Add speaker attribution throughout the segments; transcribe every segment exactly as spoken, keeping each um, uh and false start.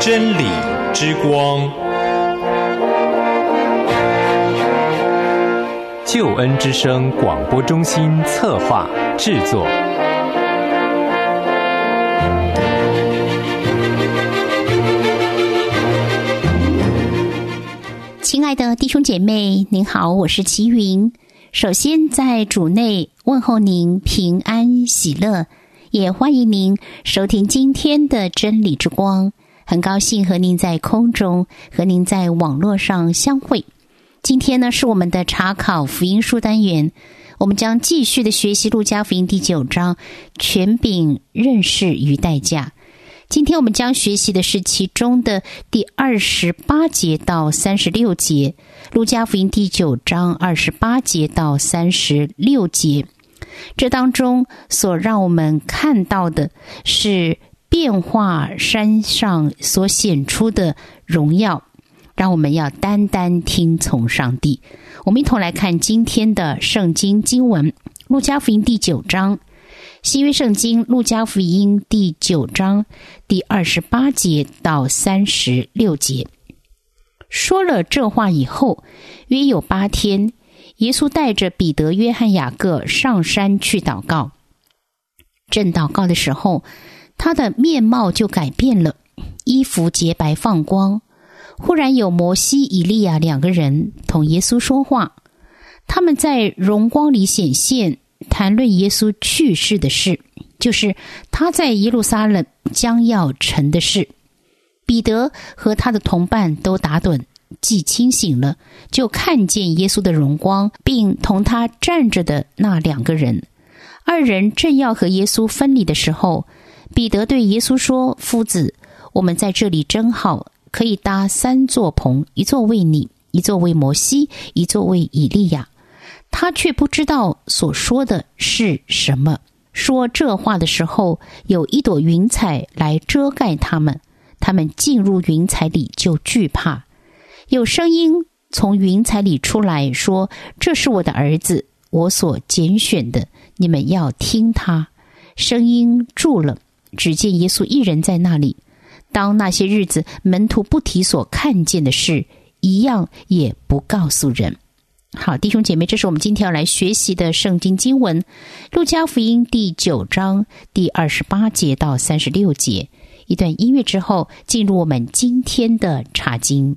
Speaker 1: 真理之光，救恩之声广播中心策划制作。
Speaker 2: 亲爱的弟兄姐妹，您好，我是齐云。首先在主内问候您平安喜乐，也欢迎您收听今天的真理之光。很高兴和您在空中，和您在网络上相会。今天呢是我们的查考福音书单元，我们将继续的学习路加福音第九章权柄、认识与代价。今天我们将学习的是其中的第二十八节到三十六节，路加福音第九章二十八节到三十六节。这当中所让我们看到的是变化山上所显出的荣耀，让我们要单单听从上帝。我们一同来看今天的圣经经文，路加福音第九章，新约圣经路加福音第九章第二十八节到三十六节。说了这话以后，约有八天，耶稣带着彼得、约翰、雅各上山去祷告。正祷告的时候，他的面貌就改变了，衣服洁白放光。忽然有摩西、以利亚两个人同耶稣说话，他们在荣光里显现，谈论耶稣去世的事，就是他在耶路撒冷将要成的事。彼得和他的同伴都打盹，既清醒了，就看见耶稣的荣光，并同他站着的那两个人。二人正要和耶稣分离的时候，彼得对耶稣说：夫子，我们在这里真好，可以搭三座棚，一座为你，一座为摩西，一座为以利亚。他却不知道所说的是什么。说这话的时候，有一朵云彩来遮盖他们，他们进入云彩里就惧怕。有声音从云彩里出来说：这是我的儿子，我所拣选的，你们要听他。声音住了，只见耶稣一人在那里。当那些日子，门徒不提所看见的事，一样也不告诉人。好，弟兄姐妹，这是我们今天要来学习的圣经经文，路加福音第九章第二十八节到三十六节。一段音乐之后，进入我们今天的查经。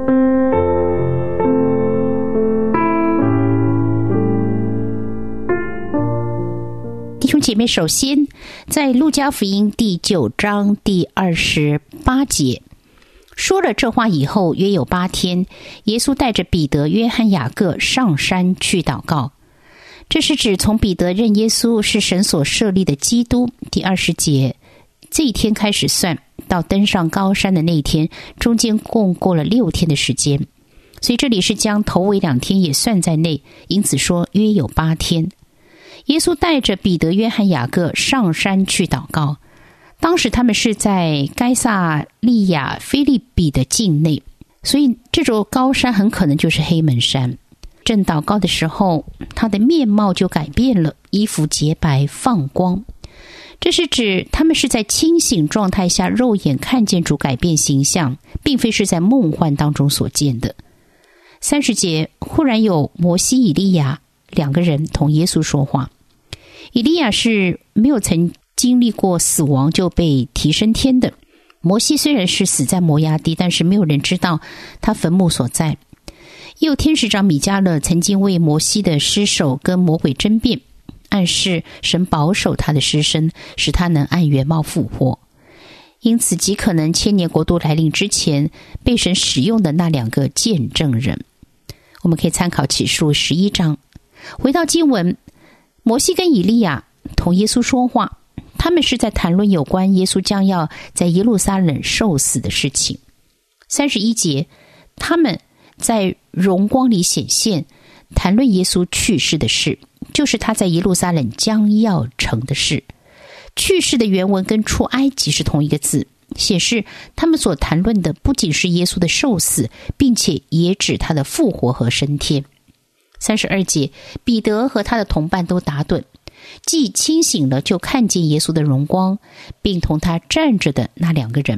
Speaker 2: 弟兄姐妹，首先在路加福音第九章第二十八节，说了这话以后，约有八天，耶稣带着彼得、约翰、雅各上山去祷告。这是指从彼得认耶稣是神所设立的基督，第二十节，这一天开始算，到登上高山的那一天，中间共过了六天的时间，所以这里是将头尾两天也算在内，因此说约有八天。耶稣带着彼得、约翰、雅各上山去祷告。当时他们是在该撒利亚腓立比的境内，所以这座高山很可能就是黑门山。正祷告的时候，他的面貌就改变了，衣服洁白放光。这是指他们是在清醒状态下肉眼看见主改变形象，并非是在梦幻当中所见的。三十节，忽然有摩西、以利亚两个人同耶稣说话。以利亚是没有曾经历过死亡就被提升天的。摩西虽然是死在摩押地，但是没有人知道他坟墓所在。也有天使长米迦勒曾经为摩西的尸首跟魔鬼争辩，暗示神保守他的尸身，使他能按原貌复活。因此极可能千年国度来临之前被神使用的那两个见证人。我们可以参考启示录十一章。回到经文，摩西跟以利亚同耶稣说话，他们是在谈论有关耶稣将要在耶路撒冷受死的事情。三十一节，他们在荣光里显现，谈论耶稣去世的事，就是他在耶路撒冷将要成的事。去世的原文跟出埃及是同一个字，显示他们所谈论的不仅是耶稣的受死，并且也指他的复活和升天。三十二节，彼得和他的同伴都打盹，既清醒了，就看见耶稣的荣光，并同他站着的那两个人，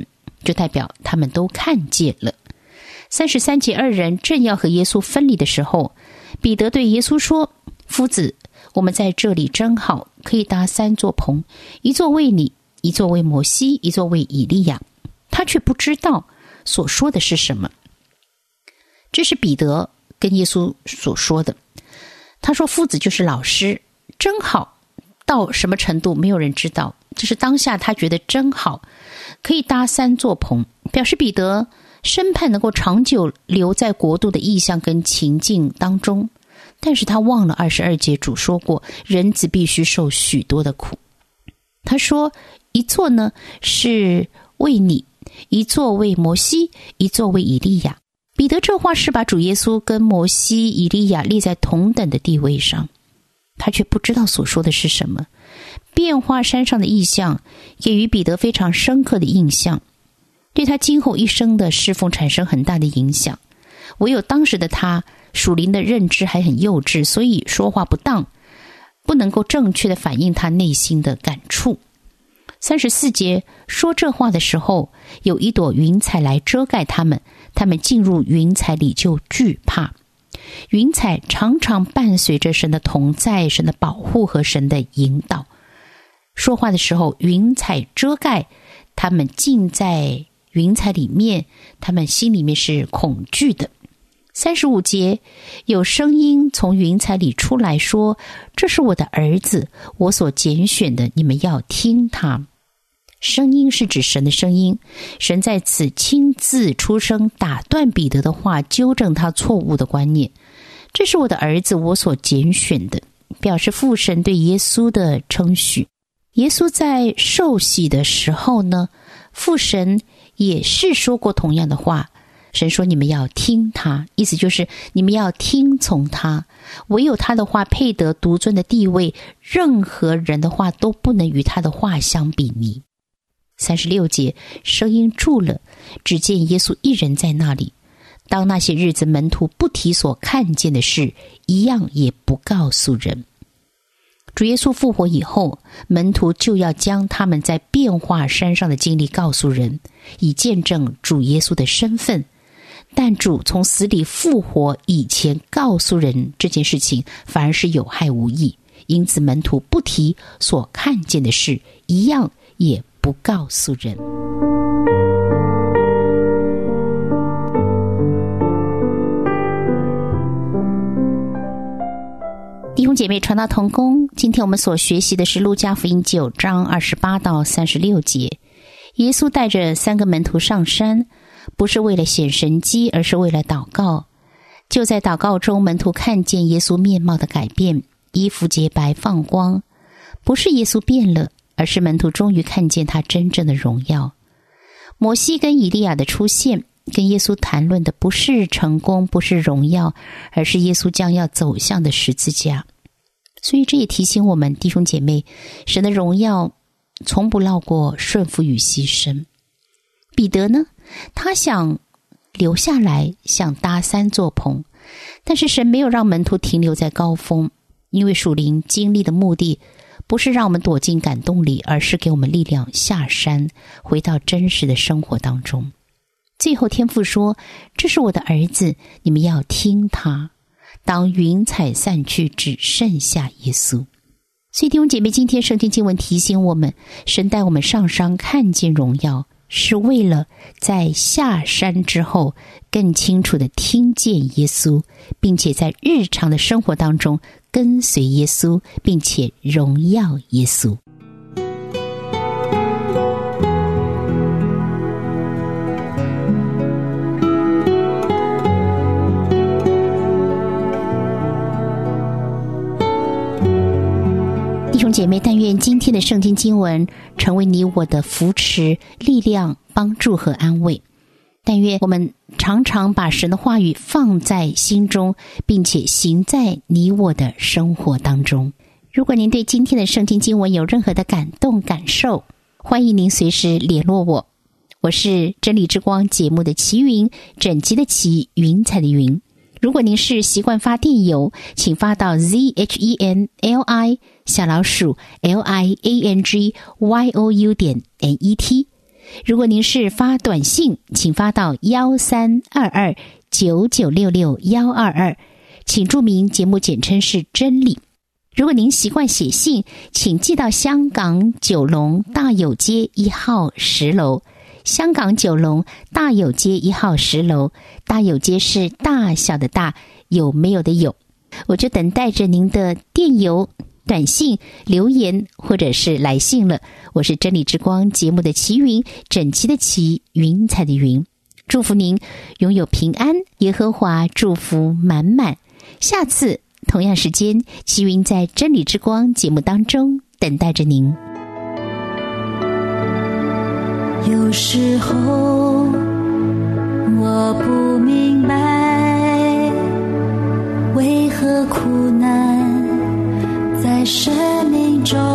Speaker 2: 就代表他们都看见了。三十三节，二人正要和耶稣分离的时候，彼得对耶稣说：夫子，我们在这里真好，可以搭三座棚，一座为你，一座为摩西，一座为以利亚。他却不知道所说的是什么。这是彼得跟耶稣所说的。他说夫子就是老师，真好，到什么程度没有人知道，这是当下他觉得真好，可以搭三座棚，表示彼得深盼能够长久留在国度的意象跟情境当中。但是他忘了二十二节主说过，人子必须受许多的苦。他说一座呢是为你，一座为摩西，一座为以利亚。彼得这话是把主耶稣跟摩西、以利亚立在同等的地位上，他却不知道所说的是什么。变化山上的异象给予彼得非常深刻的印象，对他今后一生的侍奉产生很大的影响。唯有当时的他属灵的认知还很幼稚，所以说话不当，不能够正确的反映他内心的感触。三十四节说这话的时候，有一朵云彩来遮盖他们，他们进入云彩里就惧怕。云彩常常伴随着神的同在、神的保护和神的引导。说话的时候，云彩遮盖，他们浸在云彩里面，他们心里面是恐惧的。三十五节，有声音从云彩里出来说：这是我的儿子，我所拣选的，你们要听他。声音是指神的声音，神在此亲自出声，打断彼得的话，纠正他错误的观念。这是我的儿子，我所拣选的，表示父神对耶稣的称许。耶稣在受洗的时候呢，父神也是说过同样的话。神说你们要听他，意思就是你们要听从他，唯有他的话配得独尊的地位，任何人的话都不能与他的话相比拟。三十六节，声音住了，只见耶稣一人在那里。当那些日子，门徒不提所看见的事，一样也不告诉人。主耶稣复活以后，门徒就要将他们在变化山上的经历告诉人，以见证主耶稣的身份。但主从死里复活以前告诉人这件事情，反而是有害无益，因此门徒不提所看见的事，一样也不告诉人。弟兄姐妹，传道同工，今天我们所学习的是路加福音九章二十八到三十六节。耶稣带着三个门徒上山，不是为了显神迹，而是为了祷告。就在祷告中，门徒看见耶稣面貌的改变，衣服洁白放光。不是耶稣变了，而是门徒终于看见他真正的荣耀。摩西跟以利亚的出现，跟耶稣谈论的不是成功，不是荣耀，而是耶稣将要走向的十字架。所以这也提醒我们弟兄姐妹，神的荣耀从不绕过顺服与牺牲。彼得呢，他想留下来，想搭三座棚，但是神没有让门徒停留在高峰，因为属灵经历的目的不是让我们躲进感动里，而是给我们力量下山，回到真实的生活当中。最后天父说，这是我的儿子，你们要听他。当云彩散去，只剩下耶稣。所以弟兄姐妹，今天圣经经文提醒我们，神带我们上山看见荣耀，是为了在下山之后更清楚地听见耶稣，并且在日常的生活当中跟随耶稣，并且荣耀耶稣。弟兄姐妹，但愿今天的圣经经文成为你我的扶持、力量、帮助和安慰。但愿我们常常把神的话语放在心中，并且行在你我的生活当中。如果您对今天的圣经经文有任何的感动感受，欢迎您随时联络我。我是真理之光节目的齐云，整齐的齐，云彩的云。如果您是习惯发电邮，请发到 z h e n l i 小老鼠 l i a n g y o u 点 n e t。 如果您是发短信，请发到幺三二二九九六六幺二二，请注明节目简称是真理。如果您习惯写信，请寄到香港九龙大有街一号十楼。香港九龙大有街一号十楼，大有街是大小的大，有没有的有。我就等待着您的电邮、短信、留言或者是来信了。我是真理之光节目的齐云，整齐的齐，云彩的云。祝福您拥有平安，耶和华祝福满满。下次同样时间，齐云在真理之光节目当中等待着您。
Speaker 3: 有时候我不明白，为何苦难在生命中